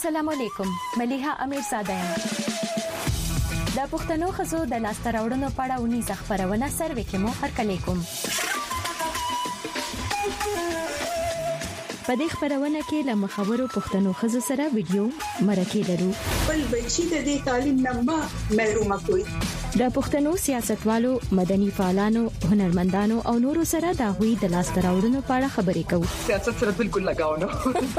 السلام علیکم ملیحه امیرزاده یم. د پښتنو خزو د لاسته راوړنو په اړه ونی خبرونه سروې کې مو هرکلی کوم. په دې خبرونه کې له مخاورو پښتنو خزو سره ویډیو مرکه لرو. بل بچی د دې تعلیم نه محروم کوي. د پښتنو سیاستوالو، مدني فعالانو، هنرمندانو او نورو سره د هوی د لاسته راوړنو په اړه خبرې کوو. سیاست سره بالکل لگاو نه.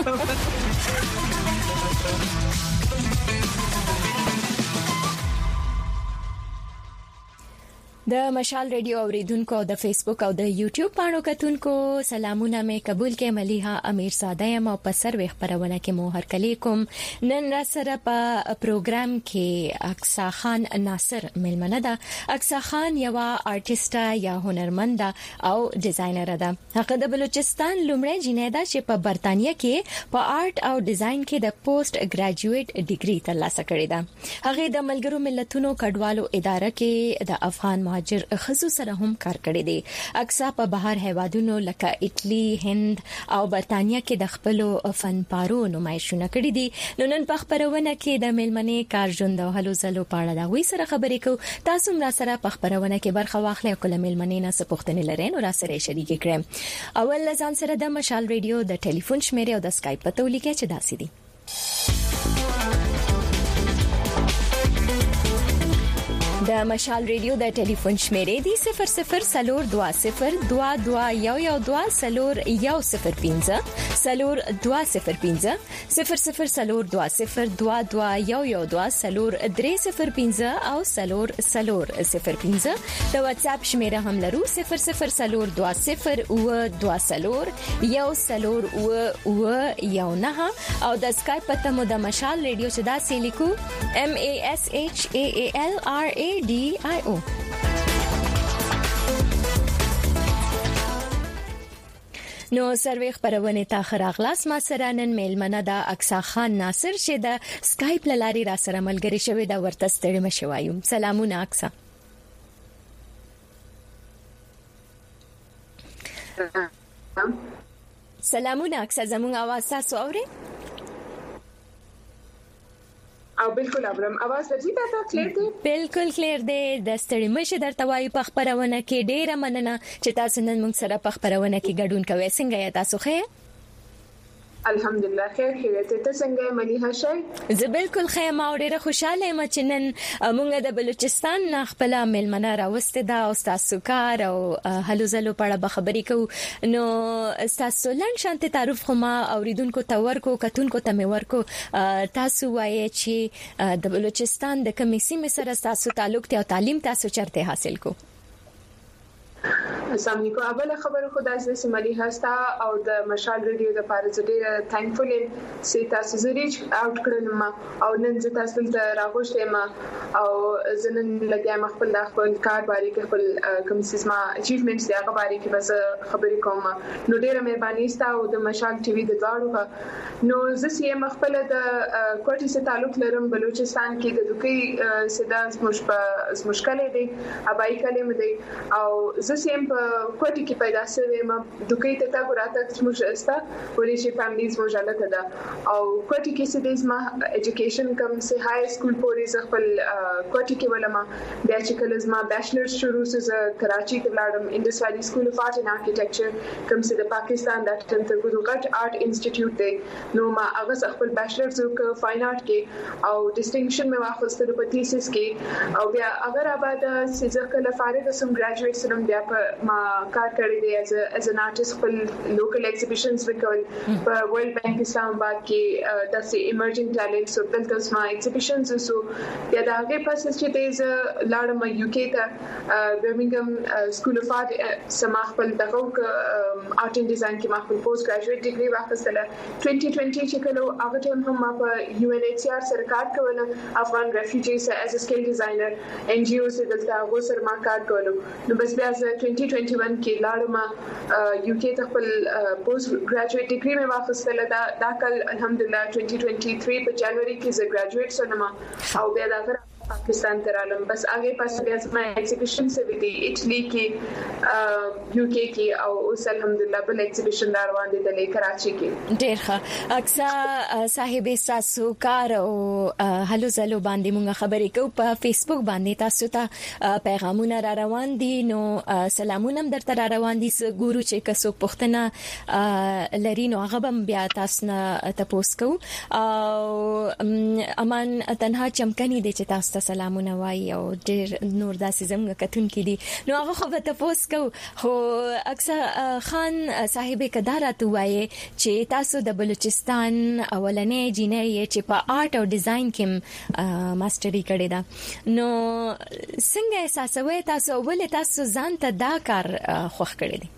د مشال ریډیو اوریدونکو د فیسبوک او د یوټیوب پاڼو کتونکو سلامونه مې قبول کې. ملیحه امیرزاده یم او په سروې خبرونه کې مو هرکلی کوم. نن را سره په پروګرام کې اقصا خان ناصر ملمنه ده. اقصا خان یو آرټیسټ یا هنرمند او ډیزاینر ده. هغه د بلوچستان لومړی جینۍ ده چې په برتانیې کې په آرټ او ډیزاین کې د پوسټ ګریجویټ ډیګري ترلاسه کړې ده. هغه د ملګرو ملتونو کډوالو اداره کې د افغان مهاجر خزو سره هم کار کړی دی. اقصا په بهر هیوادونو لکه ایتلی، هند او برتانیا کې د خپل فنپارو نمایشونه کړې دي. نن په خبرونه کې د ملمنې کارژوند او هلو زلو په اړه دا وی سره خبرې کوو. تاسو هم را سره په خبرونه کې برخه واخلئ او کله ملمنې نه سپوښتنې لرئ نو را سره شریک کړئ. اول ځان سره د مشال ریډیو د ټلیفون شمیره او د اسکایپ پته ولیکئ چې داسې دي. د مشال ریډیو د ټلیفون شمیرې دی 0042022112 سلور 105 سلور 205 0042022112 سلور 305 او سلور 05. د واتس اپ شمیره هم لرو 004202 سلور 109 او د اسکایپ پته مو د مشال ریډیو چې دا سې لیکو MASHAALRADIO. نو سروې خبرونه تا خراغلاس ما سره نن میلمنه د اقصا خان ناصر چې د اسکایپ لاري را سره ملګری شوی دا ورته ستړي مشوایو. سلامونه اقصا. سلامونه اقصا، زموږ आवाज تاسو اورئ؟ او بالکل ابرم आवाज ورځي تاسو کلیر دی؟ بالکل کلیر دی. د ستړي مشه درته وایي په خبرونه کې ډیره مننه چې تاسو نن موږ سره په خبرونه کې ګډون کوئ. څنګه یې تاسو ښه؟ الحمدلله خیر خیریت. ته څنګه ملیحه شای؟ زه بالکل ښه یم او ډیره خوشاله یم چې نن موږ د بلوچستان خپل ملمنه راوسته دا او تاسو کار او هلو زلو په اړه خبرې کوو. نو تاسو لنډ شانته تعارف خو ما اوریدونکو ته ورکو کتونکو ته مې ورکو. تاسو وایي چې د بلوچستان د کومې سیمې سره تاسو تعلق ته او تعلیم تاسو چرته حاصل کو؟ السلام علیکم. اوله خبره خدای دې سملی هستا او د مشال ریډیو د پاره ډېر تھینکفul یم چې تاسو زریچ اوټ کړل ما او نن زه تاسو ته راغوښته ما او زنن لګیا خپل کار باندې کې خپل کوم سیسما اچیومنټس دی هغه باندې کې بس خبرې کوم. نو ډېر مهرباني ستا او د مشال ټي وي د دواړو. نو زه سیم خپل د کوټي سره تعلق لرم. بلوچستان کې د دوکي سدا مشکل دی ابای کلم دی او زه سیم کوټي کې پیدا شوم. دوکي ته تا ګراته موږ استا ورې شي فیملیز موږ حالت ده او کوټي کې سیدز ما اډوকেশন کوم سه های سکول پورې خپل کوټي کې ولما بیا چې کله ما بیچلر شروع سره کراچي ته لاړم. انډس ویلی سکول اف آرټ اینڈ آرکیټیکچر کوم سه د پاکستان د ټنټر ګډ آرټ انسټیټیوټ دی. نو ما هغه خپل بیچلر زو فاین آرټ کې او ډسټینګشن مې واخیسته په تھیسس کې او بیا اگر آباد سیزه کله فارغ سم ګریجویټ سره بیا ما کار کړی دی as an artist خپل local exhibitions وکول په ورلد بانک اسلام آباد کې د emerging talents او دلته ما exhibitions وسو. بیا دا هغه پس چې تیز لاړم یو کې ته برمنګم سکول اف آرټ سما خپل دغه آرټ اینڈ ډیزاین کې ما خپل پوسټ ګریجویټ ډیګري واخیستله. 2020 چې کله هغه ټیم هم ما په UNHCR سره کار کول افغان ریفیوجیز as a skill designer NGO سره دلته هغه سره ما کار کول. نو بس بیا 2021 کې لاړم یو کې خپل پوسټ ګریجویټ ډیګري مې واخیستله. دا کال الحمدلله 2023 په جنوري کې زه ګریجویټ شوم او بیا دا پاکستان ته رالم بس هغه پس بیا زما ایگزیبیشن سوي دي اټلی کې یو کې کې او اوس الحمدلله بل ایگزیبیشن دار باندې د کراچي کې ډېر ښه اکثر صاحب تاسو کار او هلو زلو باندې موږ خبرې کوو په فیسبوک باندې تاسو ته پیغامونه را روان دي نو سلامونه هم درته را روان دي ګورو چې کسو پښتنه لري نو هغه هم بیا تاسو نه تاسو کو او امان تنها چمکني دي چې تاسو ته سلامونه وایي او ډېر نور داسې زموږ کتونکي دي نو هغه خو به تاسو کو خو اکثر خان صاحب کدارات وایي چې تاسو د بلوچستان اولنې جینۍ چې په آرټ او ډیزاین کې ماستری کړې ده نو څنګه احساسوي تاسو ولې تاسو ځان ته دا کار خوښ کړی دی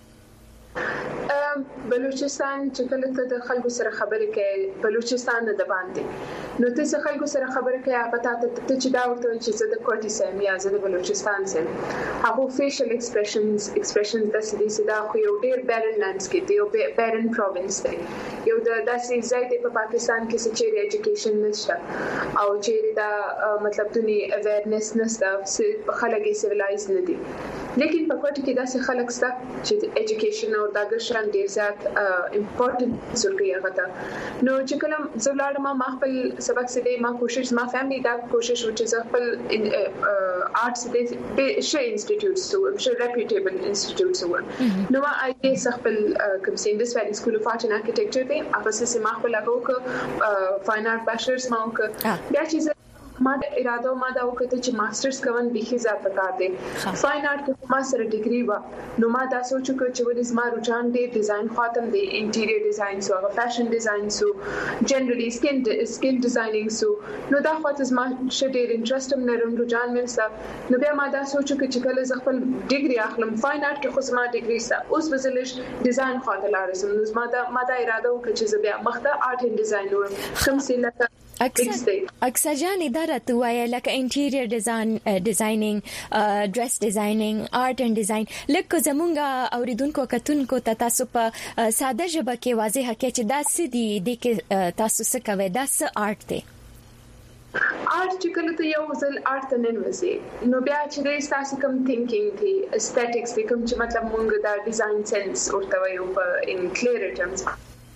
بلوچستان چې کله ته د خلکو سره خبرې کوي بلوچستان د باندې نو ته خلکو سره خبرې کوي هغه ته چې دا ورته چې زه د کوټي سم یا زه د بلوچستان سم هغه فیشل ایکسپریشنز د سړي دا خو یو ډېر بیرن لانډسکیپ دی یو بیرن پروینس دی یو د داسې ځای دی په پاکستان کې چې چیرې ایجوکیشن نشته او چیرې دا مطلب دني اویرنس نشته خلک یې سیویلایز نه دي لیکن په کوټي کې داسې خلک شته چې ایجوکیشن او دا ګشن ډیر زیات امپورټنس ورکوي هغه ته نو چې کله زولاړم ما خپل سبق سره ما کوشش ما فیملی دا کوشش چې خپل آرټس دې شي انسټیټیوټس سو شي ریپیټیبل انسټیټیوټس نو ما آی خپل کوم سیندس ویلی سکول اف آرټ اینڈ آرکیټیکچر دی اپس ما خپل هغه فاین آرټ بیچلرز ما وکړ بیا چې ما اراده ما دا وکړه چې ماسترز کوم به زیات پکار دي فاین آرټ کې ما سره ډیګري و نو ما دا سوچ وکړ چې ولې زما رجحان دی ډیزاین خاطر دی انټیریئر ډیزاین سو فیشن ډیزاین سو جنرالي سکن ډیزاینینګ سو نو دا خاطر زما شډیر انټرست هم لرم رجحان مې سره نو بیا ما دا سوچ وکړ چې کله ز خپل ډیګري اخلم فاین آرټ کې خو زما ډیګري سره اوس وزلش ډیزاین خاطر لارسم نو ما دا اراده وکړه چې زه بیا مخته آرټ اینډ ډیزاین وکړم کوم څه لکه اکثر جان اداره توای لکه انټیریئر ډیزاینینګ ډریس ډیزاینینګ آرټ اینډ ډیزاین لکه زمونږ اوریدونکو کتونکو ته تاسو په ساده ژبه کې واضح کې چې دا سدي د کې تاسو څه کوي دا څه آرټ دی آرټ چې کله ته یو ځل آرټ ته ننوځي نو بیا چې د تاسو کوم تھینکینګ دی اسټیټکس دی کوم چې مطلب مونږ دا ډیزاین سنس ورته وایو په ان کلیر ټرمز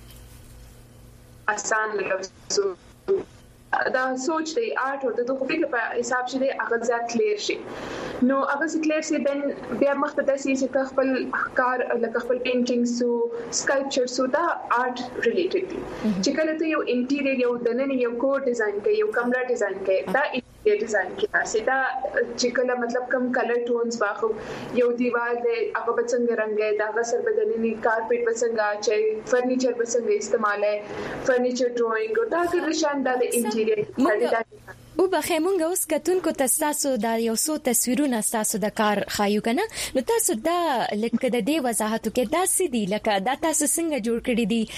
آسان لفظ دا سوچ دی آرټ او د فکر په حساب شې د هغه ځات کلیر شي نو هغه کلیر شي بیا مخ په داسې چې خپل کار لکه خپل پینټینګ سو سکلپچر سو دا آرټ ریلیټډ دي چې کله ته یو انټیریئر یو دننه یو کور ډیزاین کوي یو کمره ډیزاین کوي دا ډیزاین کې سیدا چې کله مطلب کم کلر ټونز واخو یو دیوال دی هغه بڅنګ رنگ دی دا غسر بدلنی کارپټ بڅنګ چې فرنیچر بڅنګ استعمال ہے فرنیچر ډرائنګ او دا کله شان دا د انټیریئر او بخې مونږ اوس کتونکو تاسو دا یو څو تصویرونه تاسو د کار خایو کنه نو تاسو دا لکه د دې وضاحت کې دا سدي لکه دا تاسو څنګه جوړ کړی دي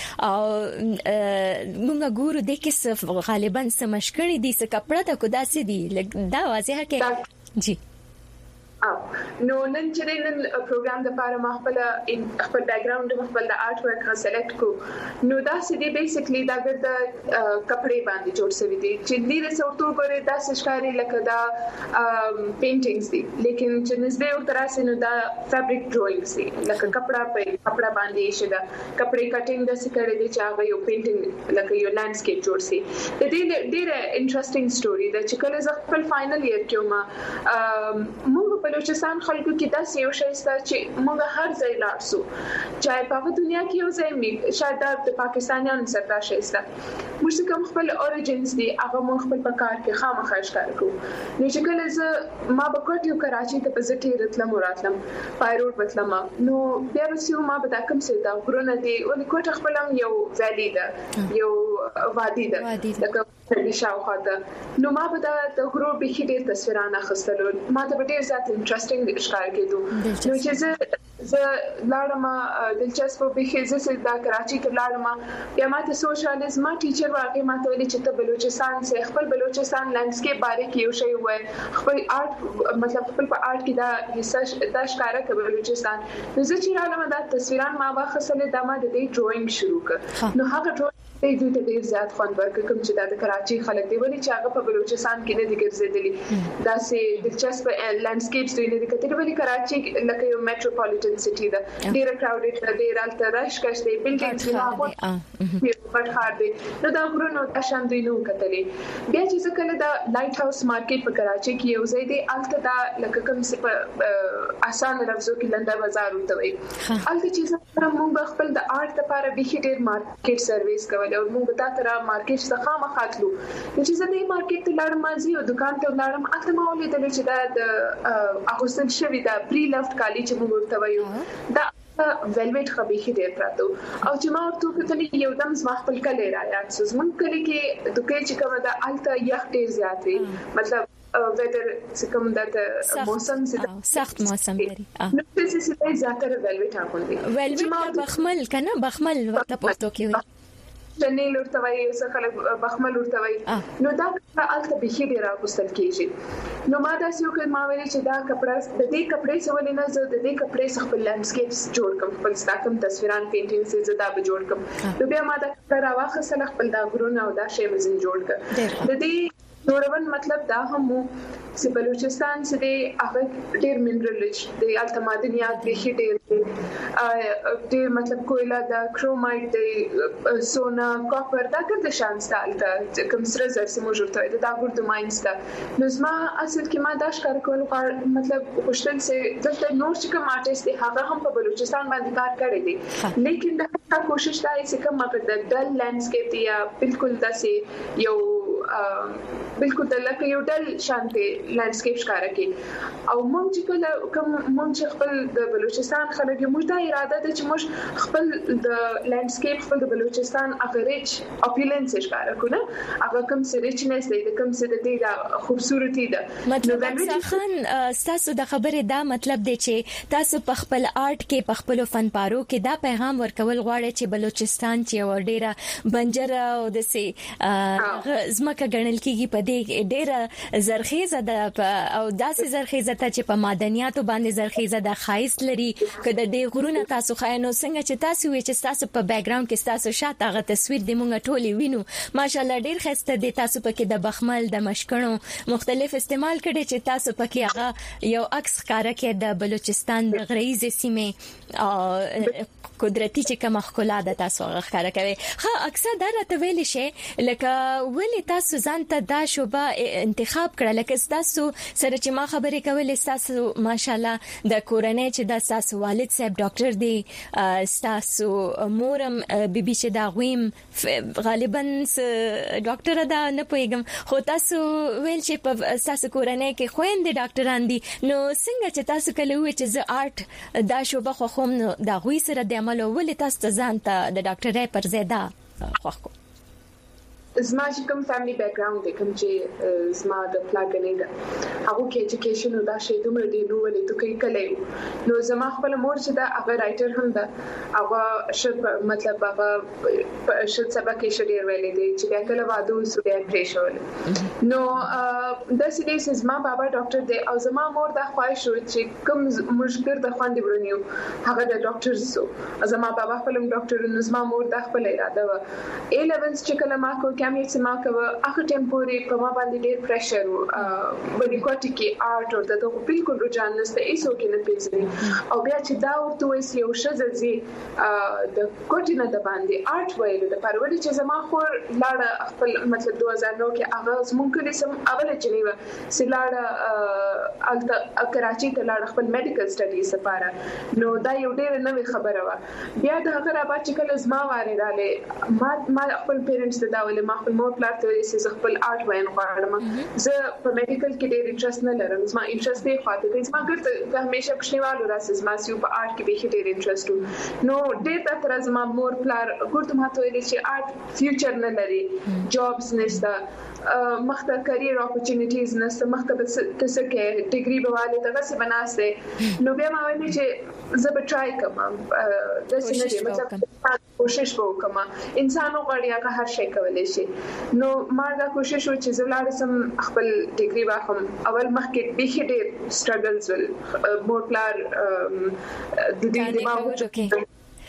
او مونږ ګورو د کې غالبا سمشکړی دي څه کپڑا ته کو دا سدي دا واضح کې جی نو نن چې نن پروګرام د لپاره ما خپل بیک گراوند خپل د آرټ ورک سلیکټ کو نو دا سدي بیسیکلی دا د کپڑے باندې جوړ شوی دي چې دې سورتو ګورې دا ښکاری لکه دا پینټینګز دي لیکن چې نسبه او تراسه نو دا فیبریک ډرائنګز دي لکه کپڑا باندې شي دا کپڑے کټینګ د سکړې دي چې هغه یو پینټینګ لکه یو لانډسکیپ جوړ شي د دې ډیره انټرېسټینګ سټوري دا چې کله ز خپل فائنل ایئر کې ما موږ بلوچستان خلکو کې دا یو شی ست چې موږ هر ځای لارسو چاهي په دنیا کې یو ځای شاید د پاکستانیانو سره دا شی ست موږ کوم خپل اوریجنز دي هغه موږ خپل په کار کې خامخا ښکار کوو نو چې کله ز ما په کوټیو کراچي ته په ځټي راتلم پایروډ وتلم نو بیا وسیو ما به دا کوم څه دا غرونه دي ولې کوټه خپلم یو ویلی ده یو وادي ده لکه د شاوخواته نو ما به د غرو به هډیر تصویرانه اخیستل ما ته ډیر زیات انټرېسټینګ ښکار کېدو نو چې زه لاړم دلچسپ به زه دا کراچي ته لاړم بیا ما ته سوشلیزم ما ټیچر واقعي ما ته ویل چې ته بلوچستان سه خپل بلوچستان لانډسکیپ باره کې یو شی وای خپل آرټ مطلب خپل په آرټ کې دا حصہ دا ښکارا کوي بلوچستان نو زه چې راغلم دا تصویران ما واخیستل دا ما د دې ډرائنګ شروع کړ نو هغه دوی ته ډیر زیات خوند ورکړ کوم چې د کراچي خلک دی ولې چې هغه په بلوچستان کې نه دي ګرځېدلي دا سه دلچسپ لانډسکیپس دوی نه دي کتلي ولې کراچي لکه یو میټروپولیټن سټي ده ډیر کراودډ ده ډیر الته رش کشته بلډینګز نه هغه په خار دي نو دا غرونو تشان دوی نو کتلي بیا چې کله دا لایټ هاوس مارکیټ په کراچي کې یو ځای دی الته دا لکه کوم څه په آسان لفظو کې لنډه بازار وتوي الته چې موږ خپل د آرټ لپاره به ډیر مارکیټ سرویس کوي او موږ دا تر مارکیټ څخه مخاطلو چې زه د مارکیټ ته لاړم مازی او دکان ته لاړم اته ما ولیدل چې دا د اغوستل شوی دا پری لفټ کالی چې موږ ورته وایو دا ویلویټ خبيخي ډیر پراته او چې ما ورته کتلې یو دم زما خپل کلی را یاد شو زمون کلی کې دکې چې کومه دا الته یخ ډیر زیات وي مطلب ویدر څخه د موسم سخت موسم لري نو څه څه زیاتره ویلویټ اغوندي ویلویټ بخمل کنه بخمل ورته پښتو کې وي چنې لورته وایي او څه خلک بخمل ورته وایي نو دا الته به ډیر راغوستل کیږي نو ما دا یو کلمه ویلې چې دا کپڑا د دې کپڑے څخه نه زه د دې کپڑے څخه خپل لانډسکیپس جوړ کوم خپل ستاکم تصویران پینټینګ سي زدا به جوړ کوم نو بیا ما دا کپڑا راوخه خپل دا غرونه او دا شی مزین جوړ کړ د دې جوړون مطلب دا هم چې بلوچستان چې هغه ډیر منرل رچ دی الته معدنیات ډیر مطلب کویلا دا کرومایټ دی سونا کاپر دا کړه شان ستالته کوم سره زرسي موجود دی دا ګورد ماینز دا نو زما اصل کې ما دا ښکار کول مطلب خوشتل چې دلته نور چې کوم آرټیست دی هغه هم په بلوچستان باندې کار کړی دی لیکن دا کوشش دا چې کوم په د ډل لانډسکیپ دی یا بالکل داسې یو بالکل د لکه یو ډل شانتي لانډسکیپ ښکارا کوي او موږ چې کوم موږ خپل د بلوچستان خلک موږ دا اراده ده چې موږ خپل د لانډسکیپ خپل د بلوچستان اغریج اپیلنس ښکارا کوو هغه کوم څه ریچنس دی کوم څه د دې د خوبصورتي ده مطلب ځکه تاسو د خبرې دا مطلب دی چې تاسو په خپل آرټ کې په خپل فن پارو کې دا پیغام ورکول غواړئ چې بلوچستان چې ډیره بنجره او د سي زمکه ګڼل کیږي په دې ډیره زرخیزه ده او داسې زرخیزه ته چې په معدنیاتو باندې زرخیزه ده خایس لري کله د غرونه تاسو خاینو څنګه چې تاسو وی چې تاسو په بیک گراوند کې تاسو شاته هغه تصویر د مونږ ټولي وینو ماشاالله ډیر خسته دي تاسو پکې د بخمل د مشکڼو مختلف استعمال کړي چې تاسو پکې هغه یو عکس ښکارا کې د بلوچستان د غریزه سیمه قدرتي چې کوم خلا ده تاسو هغه ښکارا کوي ها اکثر دا راته ویل شي لکه ولې تاسو ځان ته دا شوبه انتخاب کړل لکه تاسو سره چې ما خبرې کولې تاسو ماشاالله د کورنۍ چې د تاسو والد صاحب ډاکټر دی تاسو مورم بیبي چې دا غویم غالبا ډاکټر دا نه پوهیږم خو تاسو ویل چې په تاسو کورنۍ کې خويندې ډاکټران دي نو څنګه چې تاسو کله وی چې ز آرټ دا شوبه خو کوم دا غوي سره د عمل ولې تاسو ځان ته د ډاکټرۍ پر زیاده خوښ زما چې کوم فیملی بیک گراوند دی کوم چې زما د پلاګنې ده هغه کې ایجوکیشن او دا شی دومره دی نو ولې ته کې کله نو زما خپل مور چې دا هغه رائټر هم ده هغه شپ مطلب هغه شپ سبا کې شډیر ویلې دی چې بیا کله وادو سوډیا پریشول نو د سې زما بابا ډاکټر دی او زما مور دا خواهش و چې کوم مشکل د خواندې ورنیو هغه د ډاکټر سو زما بابا خپل ډاکټر نو زما مور دا خپل اراده و A11 چې کله ما کو کمی چې ما کوه هغه ټیمپوري په ما باندې ډېر پریشر باندې کوټی کې آرټ او دغه بالکل رجحان نشته ایسو کې نه پیژني او بیا چې دا ورته وسی او شززي د کوټی نه د باندې آرټ ویل د پروري چې زما خو لاړه خپل مطلب 2009 کې هغه زمونږ کلی سم اوله جنیوا سلاړه الته کراچي ته لاړه خپل میډیکل سټډیز لپاره نو دا یو ډېر نوې خبره و بیا د هغه را چې کله زما واره رااله ما خپل پیرنټس ته دا ولې ما خپل مور پلار ته ویل چې خپل آرټ وایم غواړم زه په میډیکل کې ډېر انټرست نه لرم زما انټرست دی خاطر دی زما ګرته همیشه پښنیوالو راځي زما سیو په آرټ کې به ډېر انټرست نو ډېر تر زما مور پلار ګورته ما ته ویل چې آرټ فیوچر نه لري جابز نشته مخته کرییر اپورچونټیز نشته مخته تاسو کې ډیګري بواله دغه څه بناسته نو بیا ما وایي چې زه به ټرای کوم د سینې مطلب کوشش وکم انسان غواړي هغه هر شي کولای شي نو ما دا کوشش و چې زولار سم خپل ډیګري واخم اول مخکې به ډېر سټرګلز ول مور پلار د دې دماغ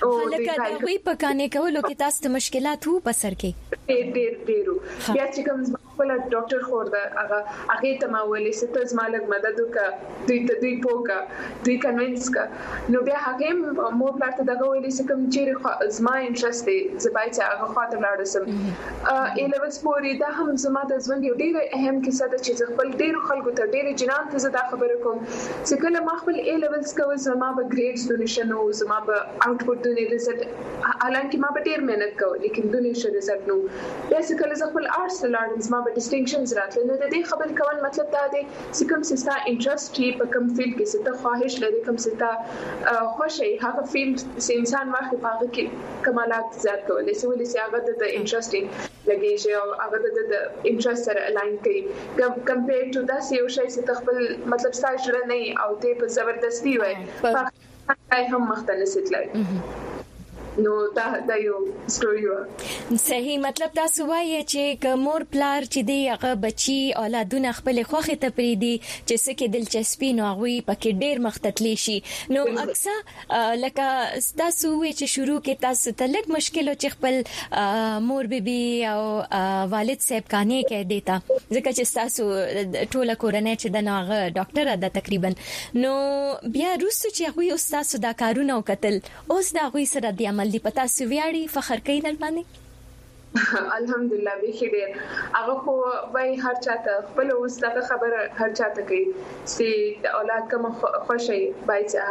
لکه دا وی پکانې کولو کې تاسو ته مشکلات وو په سر کې ډېر بیا چې کوم خپل ډاکټر خور دا هغه ته ما ولې ستاسو مالک مدد وکړه دوی پوکا دوی کنوینس کا نو بیا هغه مور پلاټ دغه ولې چې کوم چې زما انټرست دی زبای چې هغه خاطر لاړم ای لیول سپوري دا هم زما د ژوند یو ډېر اهم کیسه ده چې خپل ډېر خلکو ته ډېر جنان ته زدا خبره کوم چې کله ما خپل ای لیولز کوم زما به ګریډز دونیشن او زما به اوټپوټ دونی ريزلټ حالانکه ما به ډېر مهنت کوم لیکن دونیشن ريزلټ نو بیا چې کله خپل آرټس لاړم زما به ډیسټینکشنز راتل نو د دې خبرې کول مطلب دا دی چې کوم سستا انټرست چی په کوم فیلډ کې ست خواهش لري کوم ستا خوشي هغه فیلډ چې انسان واخلي هغه کې کمالات زیات کولای شي ولې هغه د انټرستینګ لګي او هغه د انټرست سره الاین کوي کمپیر ټو دا یو شی چې خپل مطلب ستاسو نه او ته په زبردستی وای په هم مختلف ستلای نو دا یو ستوري و صحیح مطلب تاسو وایي چې کومور پلار چې دی هغه بچي اولادونه خپل خوخه ته پریدي چې سکه دلچسپي نو غوي پکې ډېر مختتلی شي نو اکثر لکه تاسو وی چې شروع کې تاسو ته لږ مشکل چې خپل مور بیبي او والد صاحب کانه کې دیتا ځکه چې تاسو ټوله کورنۍ چې د ناغه ډاکټر ده تقریبا نو بیا روسو چې غوي استاد دا کارونه وکتل اوس دا غوي سره دی عمل دی پتا سویاړي فخر کوي در باندې الحمدلله به خیر هغه خو وای هر چاته خپل اوس دا خبره هر چاته کوي چې د اولاد کوم خوشي بای چې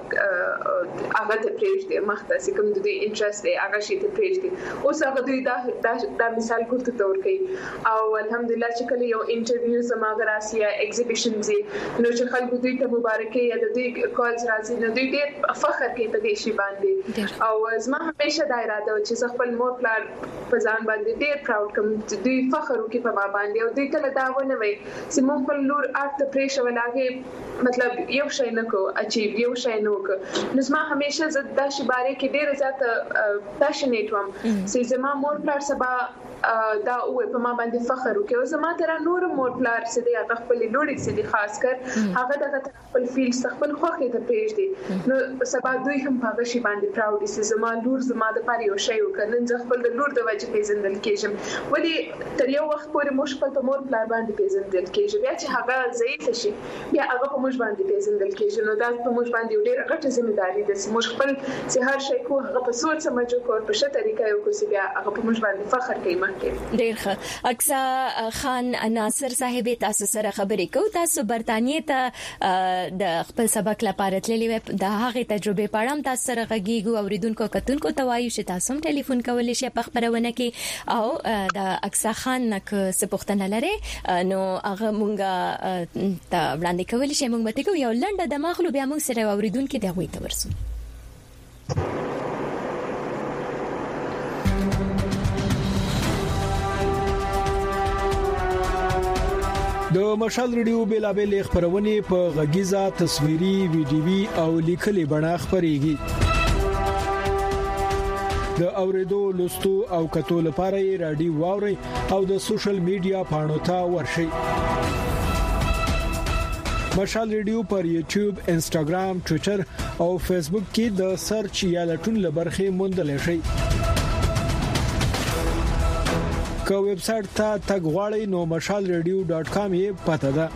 هغه ته پریږدي مخته چې کوم د دې انټرست دی هغه شي ته پریږدي اوس هغه دوی دا مثال کوته تور کوي او الحمدلله چې کله یو انټرویو سما غراسي ایگزیبیشن زی نو چې خلکو دوی ته مبارکي یا د دوی کالز راځي نو دوی ډېر فخر کوي په دې شی باندې او زما همیشه دا اراده و چې خپل مور پلار ځان باندې ډېر پراود کوم چې دوی فخر وکړي په ما باندې او دوی کله دا ونه وي چې مونږ په لور اټ ته پریشر ولاګي مطلب یو شی نه کو اچیو یو شی نه کو نو زما همیشه زه د شباره کې ډېر زیات پاشنیټ وم چې زما مور پلار سبا دا او په ما باندې فخر وکړي او زما تر نور مور پلار چې دی هغه خپل لوري چې دی خاص کر هغه دغه خپل فیلډ خپل خوخه ته پریږدي نو سبا دوی هم هغه شی باندې پراود دي چې زما لور زما د پاره یو شی وکړن زه خپل د لور د وجه پیژندل کېږم ولی تر یو وخت پورې مشکل په مور پلار باندې پیژندل کېږي بیا چې هغه ضعیف شي بیا هغه په موږ باندې پیژندل کېږي نو دا په موږ باندې ډېر غټه ځمېداري ده چې موږ خپل چې هر شی کو هغه په سوچ سمجو کو په ښه طریقه یو کو چې بیا هغه په موږ باندې فخر کوي ډېر ښه اکثر خان ناصر صاحب تاسو سره خبرې کوي تاسو برتانیې ته د خپل سبق لپاره تللی و د هغه تجربه پاړم تاسو سره غږیږو اوریدونکو کتونکو توایو چې تاسو هم ټلیفون کولای شئ په خبرونه کې او د اکثر خان نک سپختنه لري نو هغه مونږه ته وړاندې کولای شي مونږ به یو لنډه د مخلو بیا موږ سره اوریدونکو ته غوي ته ورسو د مشال ریډیو بیلابل خبرونه په غږیزه تصویري ویډیوي او لیکلي بڼه خبريږي د اوریدو لوستو او کتو لپاره رادیو واوري او د سوشل میډیا پاڼو ته ورشي مشال ریډیو پر یوټیوب انستګرام ټوئیټر او فیسبوک کې د سرچ یا لټون لبرخي موندل شي که ویب سټ ته تګ غواړئ نو mashalradio.com یې پته ده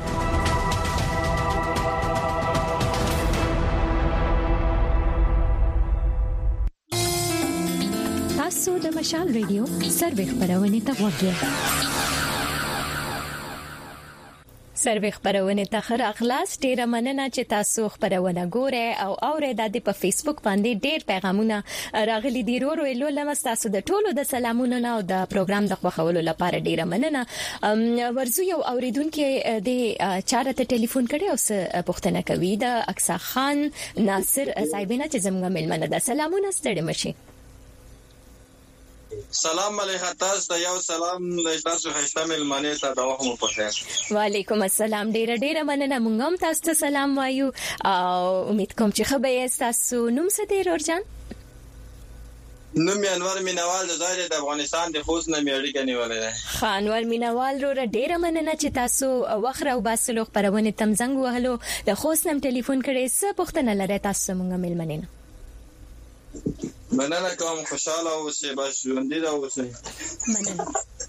تاسو د مشال ریډیو سروي خبرونه ته وګورئ سروي خبرونه ته خر اخلاص ډیره مننه چې تاسو خبرونه ګورئ او اورئ د په فیسبوک باندې ډیر پیغامونه راغلي دي ورو ورو لمس تاسو د ټولو د سلامونو او د پروګرام د خوښولو لپاره ډیره مننه ورزو یو اوریدونکو د چارته ټلیفون کړي او څه پوښتنه کوي د اکثر خان ناصر صاحبینه چې زموږ ملمنه د سلامونه ستړي مشي سلام علیکم تاسو ته یو سلام تاسو خسته ملمنه ته دا وخت مو پخیر وعلیکم السلام ډیره مننه مونږ هم تاسو ته سلام وایو او امید کوم چې خبر یې تاسو نوم څه دی ورجان نوم یې انور مینوال د افغانستان د خوست نه میړی کنيولې خانور مینوال رو ډیره مننه چې تاسو وخت او باسلو خبرونه تم زنګ وهلو د خوست نم ټلیفون کړي څه پوښتنه لري تاسو مونږ ملمنه مننه کوم، خوشاله اوسئ، بس ژوندۍ دا اوسئ. مننه.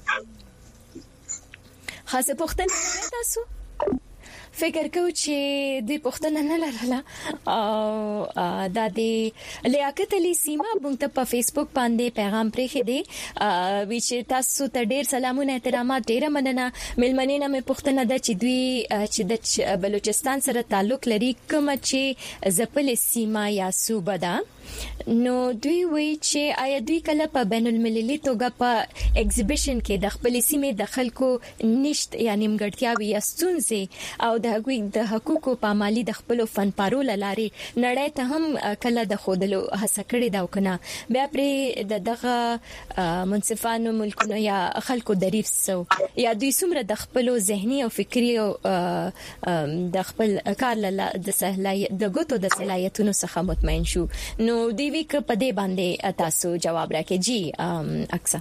خاصه پوښتنه تاسو فکر کو چې د پښتنه نه لرله او د لیاقت علي سیمه مونږ ته په فیسبوک باندې پیغام پرېخې دی چې تاسو ته ډېر سلامونه احترامات، ډېر مننه. ملمنینه مې پښتنه د چې دوی چې د بلوچستان سره تعلق لري کوم چې زپل سیمه یا صوبه ده، نو دوی وی چې آیا دوی کله په بین المللي توګه په ایگزیبیشن کې د خپل سیمې د خلکو نشټ یا نیمګړتیاوي یا ستونزې او د هغوی د حقوقو پامالي د خپل فنپارو لاري نړۍ ته هم کله د خودلو هڅه کړې دا وکنه، بیا پرې دغه منصفانو ملکونو یا خلکو دریف سو یا دوی څومره د خپل ذهني او فکری او د خپل کار له د ګوتو د صلاحیتونو څخه مطمئن شو. نو دی وی ک په دې باندې تاسو جواب راکې جی اکثر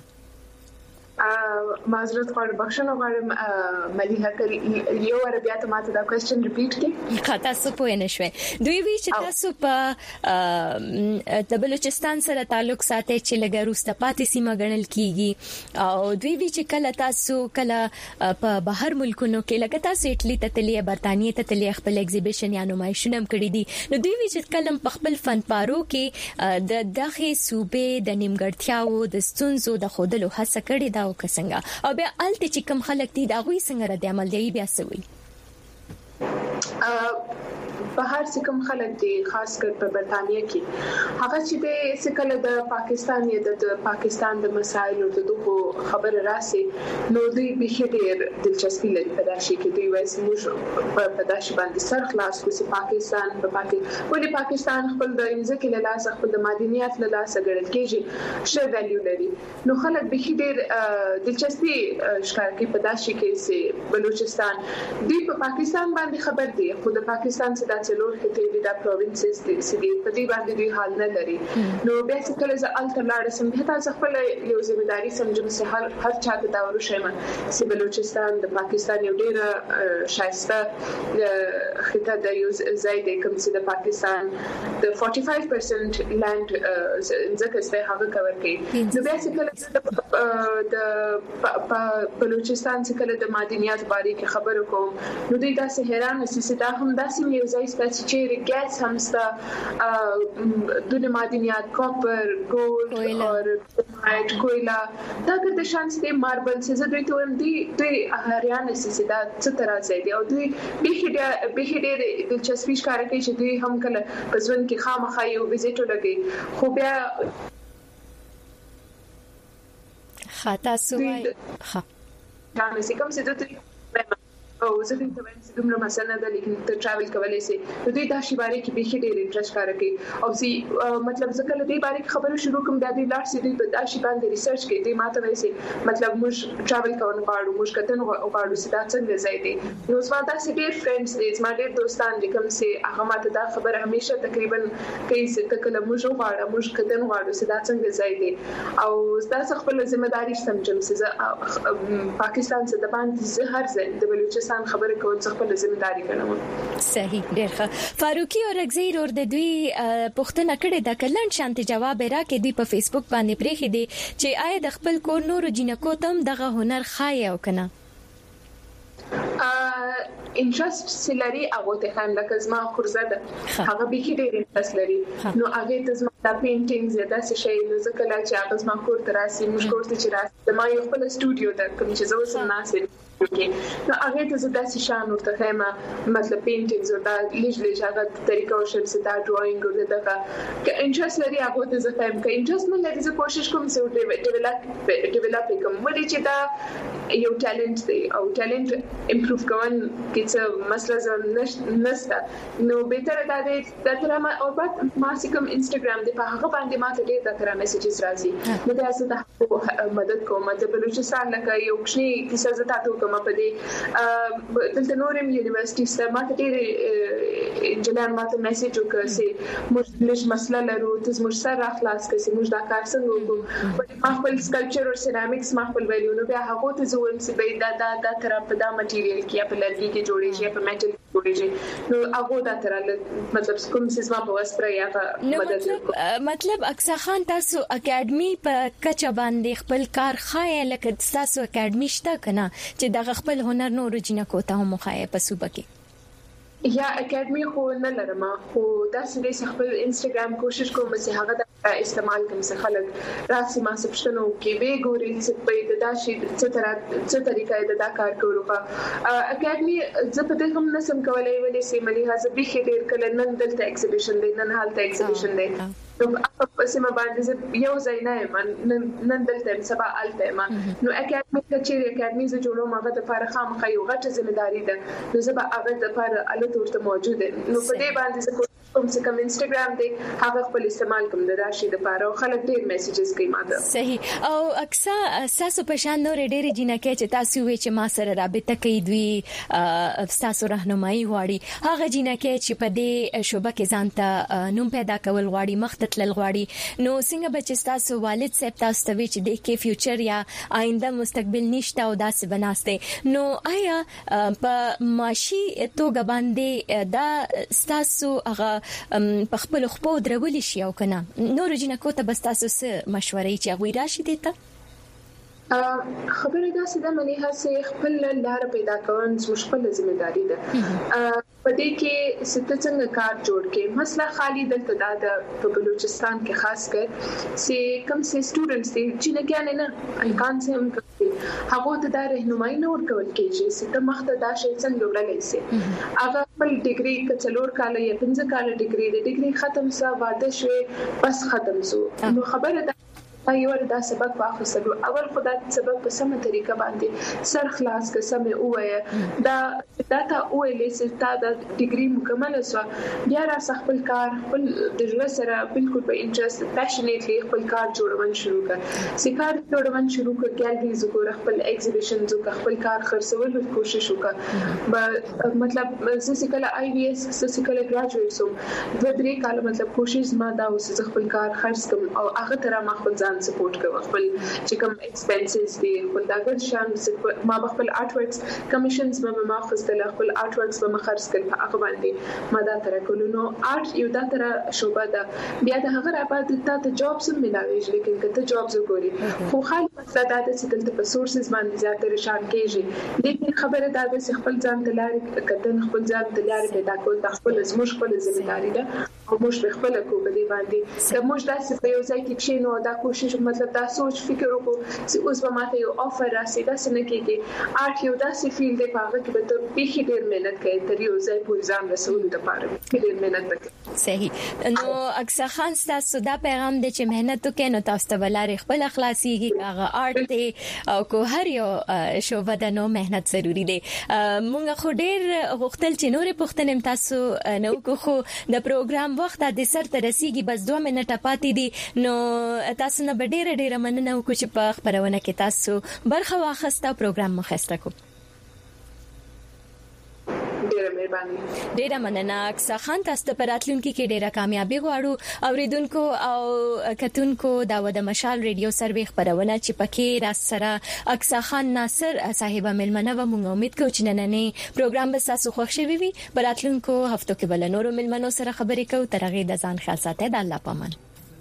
معذرت غواړم، بخښنه غواړم مليحه کړي یو ور بیا ته ماته دا کوېسچن ریپیټ کړئ. تاسو پوه نه شوي دوی وی چې تاسو په د بلوچستان سره تعلق ساتي چې لګروسته پاتې سیمه ګڼل کیږي او دوی وی چې کله تاسو کله په بهر ملکونو کې لکه تاسو اټلی ته تللی، برتانیې ته تللی، خپل ایگزیبیشن یا نمایشونه هم کړی دي، نو دوی وی چې کله په خپل فنپارو کې د دغه صوبې د نیمګړتیاو د ستونزو د خودلو هڅه کړې دا وکڅنګا او بیا الته چې کوم خلک دي دا غوي څنګه رد عمل دی بیا سوي بهر څخه خلک دي خاص کر په برتانیې کې هغه چې د سکله د پاکستان یا د پاکستان د مسایلو د دغه خبر راسي نو دوی به ډېر دلچسپي لري په داسې کې دوی وایي موږ په داسې باندې سر خلاص کوسي پاکستان ولې پاکستان خپل د انځکه له لاس خپل د مدنیات له لاس ګڼل کېږي شر ویلیو لري، نو خلک به ډېر دلچسپي ښکار کوي په داسې کې چې بلوچستان دوی په پاکستان باندې خبر دي خو د پاکستان څخه څلور کې د پروینسز دي په دې باندې دوی حال نه لري. نو بیا چې کله ز الټلاړ سم به تاسو خپل یو ځمېداري سمجم چې هر چا ته دا ورشيمه چې بلوچستان د پاکستان یو ډېر شایسته خطه د یو ځای دی کوم چې د پاکستان د 45% لند ځکه چې هغه کور کوي. نو بیا چې کله د بلوچستان چې کله د مدنیات باره کې خبرو کوم نو دوی تاسو حیران شئ دا هم داسې یو ځای چې ګیس هم ستا د معدنیات کاپر، ګولډ او کویلا دا د شانس د ماربل څخه دوی ته دوی هریانه سي دا څه تر ځای دی او دوی به ډېر دلچسپي ښکاره کوي چې دوی هم کله په ځوان کې خامخا یو ویزیټ ولګي خو بیا خاطا سوای ها دا مې کوم څه ته او زه فکر کوم چې دومره مسله ده لیکن ته ټراول کولای شي دوی دا شی باندې کې به ډېر انټرست کار کوي او سي مطلب ځکه له دې باندې خبرو شروع کوم د دې لاړ سي دوی په دا شی باندې ریسرچ کوي دوی ماته وایي مطلب موږ ټراول کوو غواړو موږ کتن غواړو چې دا څنګه ځای دی نو زما دا سي ډېر فرندز دي زما ډېر دوستان دي کوم چې هغه ماته دا خبره همیشه تقریبا کوي چې تکله موږ غواړو موږ کتن غواړو چې دا څنګه ځای دی او دا خپل ځمېداري سمجم چې پاکستان څخه د باندې زهر ځای د بلوچستان خبره کول څه خپل ځمېداري کوم. صحیح ډېر ښه. فاروقي او رغزیر اور د دوی پوښتنه کړې د کلن شانتي جواب راکې دی په فیسبوک باندې پریخي دي چې آیا د خپل کور نور جنکو تم دغه هنر خای او کنه انټرست سلري هغه ته هم لکه زما خورزه ده هغه به کې ډېر انټرست لري نو هغه ته زما د پینټینګز یا داسې شی نو ځکه لا چې هغه زما کور ته راسي موږ کور ته چې راسي ما یو خپل سټوډیو ده کوم چې زه وسم ناسې نو هغه ته زدا سي شان ورته خیمه مطلب پینټینګز او دا لږ هغه طریقه او شل ستا ډراینګ او دغه انټرست لري هغه ته زه فهم کوم انټرست نه لري زه کوشش کوم چې ډیولپ کوم ولې چې دا یو ټالنت دی او ټالنت امپروف کوون کیڅ مسله نشته نو به تر دا د تر ما او ما سکم انستګرام دی په هغه باندې ما ته ډېر تر میسجز راځي نو دا څه د مدد کوم د بلوچستان لکه یو کښنی کیسه زتا ته کوم په دې دلته نورم یونیورسيټي سره ما ته ډېر انجنیر ما ته میسج وکړ چې موږ لږ مسله لرو ته موږ سره خلاص کړي موږ دا کار څنګه وکړو ما خپل سکلپچر او سیرامیکس ما خپل ویلو نو بیا هغه ته زوم چې دا تر په دا مټیریل کې په لرګي کې جوړیږي په میټل جوړیږي نو هغه دا تر مطلب کوم څه ما په وسپره یا مطلب اکثر خان تاسو اکیډمي په کچا باندې خپل کار خای لکه تاسو اکیډمي شته کنه چې د خپل هنر نور جنکو ته هم خای په صوبه کې یا اکیډمي خو نه لرم خو دا سې خپل انستګرام کوشش کوم چې هغه د استعمال کوم څه خلک راسي ما سبشنو کې وی ګوري چې په دا شي څه طریقې د دا کار کولو اکیډمي زه په دې هم نسم کولای ولې چې ملي هڅه به ډیر کله نن دلته ایگزیبیشن دی نن حالته ایگزیبیشن دی نو په سیمه باندې یو ځای نه نن دلته سبا الته ما نو اکیډمي چې اکیډمي ز جوړو ماغه د فارخام خيو غټه ځمېداري ده نو زه به هغه د فار ورته موجوده نو په دې باندې کوم څه کوم انستګرام دی هغه خپل استعمال کوم د راشي د پاره خلک ډیر میسجز کوي ماته صحیح او اکثر تاسو په شان نور ډیر جنکه چې تاسو وی چې ما سره رابطه کوي دوی تاسو راهنمایي غواړي هغه جنکه چې په دې شوبه کې ځانته نوم پیدا کول غواړي مختتل غواړي نو څنګه بچ تاسو والد صاحب تاسو ته چې د کې فیوچر یا آینده مستقبل نشته او داسې بناسته نو آیا په ماشي توګه باندې دا تاسو هغه په خپل خپو درولې شي او کنه نور جنکو ته بس تاسو څه مشورې چې غوي راشي دیته خبره دا سده مليها سي خپل لار پیدا کول مشکل ځمېداري ده په دې کې ست څنګه کار جوړ کې مسله خالی دلته د بلوچستان کې خاص کر سي کم سي سټوډنټس دي چې نه کېنه نه الکان سي هم کوي هغه ته د رهنمایي نور کول کېږي ست مخته دا شي څنګه وړلای سي هغه خپل ډیګري کڅلور کال یا 15 کال ډیګري ختم سا واده شوي بس ختم سو نو خبره ده یو دا سبق واخیستلو اول خدای سبق په سمه طریقه باندې سر خلاص که سمه اوه دا ته اوه لسه دا ډیګري مکمل شو بیا را خپل کار خپل د ژوند سره بالکل په انټرست پاشنیټلی خپل کار جوړون شروع کړ سکار جوړون شروع کړ ګالري زګور خپل ایگزیبیشن زګ خپل کار خرڅول کوشش وکړ مطلب زه کله آی وی اس زه کله ګریجویټ سوم د درې کال مطلب کوشش ما دا اوس خپل کار خرڅ کوم او هغه تر ما خپل سپورټ کوي خپل چې کوم ایکسپنسز دي خپل داګر شان ما خپل آرټ ورکس کمیشنز ما خپل آرټ ورکس ما خرڅ کړ هغه باندې ما دا تر کولو نو آرټ یو دا تر شوبه ده بیا د هغه راپات ته جابز ملاوي لیکن کته جابز ګوري خو خالي مقصد دا چې دلته په سورسز باندې زیات رشان کېږي لیکن خبره دا ده چې خپل ځان تلاري کته خپل ځان تلاري پیدا کول د خپل زموږ خپل ځمېداري ده او موږ خپل کو په دې باندې د موږ داسې په یو ځای کې کښینو دا کوشش مطلب دا سوچ فکر وکړو چې اوس به ماته یو افر راسي دا څنګه کېږي آرټ یو داسې فیلډ دی په هغه کې به ته به ډېر مهنت کوي تر یو ځای پورې ځان رسولو لپاره ډېر مهنت وکړي صحیح نو اکثر خان تاسو دا پیغام دی چې مهنت وکړئ نو تاسو ته ولر خپل اخلاصيږي هغه آرټ دی او کو هر یو شوبه د نو مهنت ضروری دی مونږ خو ډېر غوښتل چې نور پښتنم تاسو نو کو د پروګرام وخت د سر ته رسیدي بس 2 منټه پاتې دي نو تاسو نه ډېر مننه وکړو چې په خبرونه کې تاسو برخه واخیسته پروګرام مخسته کو ډېر مننه اکثر خان تاسو په راتلونکي کې ډېره کامیابی غواړو اوریدونکو او کتونکو دا د مشال ریډیو سروي خبرونه چې پکې را سره اکثر خان ناصر صاحب ملمنه و موږ امید کوو چې نننې پروګرام به تاسو خوښ شي وي په راتلونکو هفتو کې بل نورو ملمنو سره خبرې کوو تر هغه د ځان خیال ساتئ د الله پامان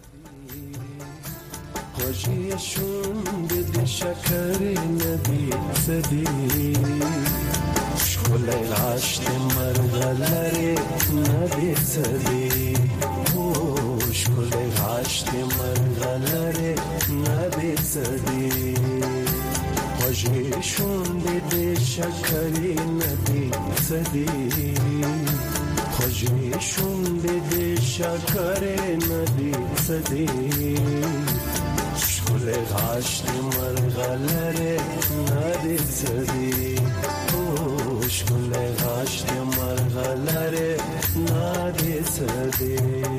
خوشی شوند د شکر نبی صدی شکل عاشت مرغلره نبی صدی شکل عاشت مرغلره نبی صدی خوشی شوند د شکر نبی صدی خوشی شوند د شکر نبی صدی شکل غاشت مرغلره نادی صدی شکل غاشت مرغلره نادی صدی